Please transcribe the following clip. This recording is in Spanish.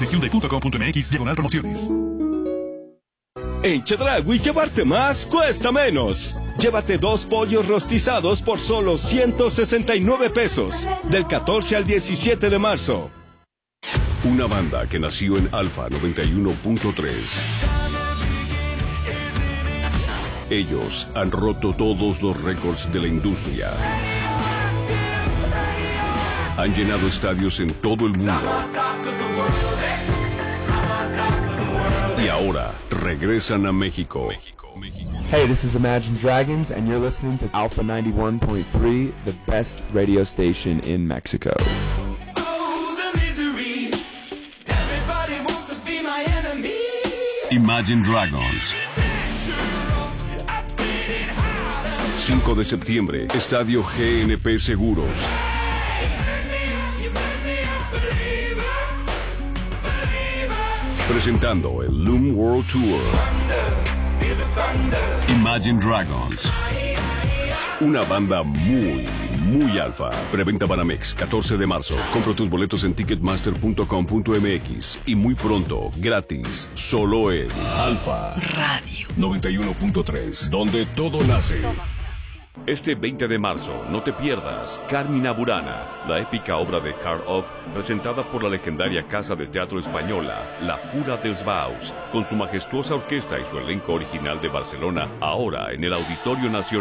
sección de .com.mx/promociones. En Chedraui, llevarte más cuesta menos. Llévate 2 pollos rostizados por solo 169 pesos. Del 14 al 17 de marzo. Una banda que nació en Alfa 91.3. Ellos han roto todos los récords de la industria. Han llenado estadios en todo el mundo. Y ahora regresan a México. Hey, this is Imagine Dragons, and you're listening to Alpha 91.3, the best radio station in Mexico. Imagine Dragons. 5 de septiembre, Estadio GNP Seguros. Presentando el Loom World Tour. Imagine Dragons. Una banda muy alfa. Preventa Banamex, 14 de marzo. Compra tus boletos en ticketmaster.com.mx. Y muy pronto, gratis, solo en Alfa Radio 91.3, donde todo nace. Este 20 de marzo, no te pierdas Carmina Burana, la épica obra de Karl Orff, presentada por la legendaria Casa de Teatro Española, La Cura dels Baus, con su majestuosa orquesta y su elenco original de Barcelona, ahora en el Auditorio Nacional.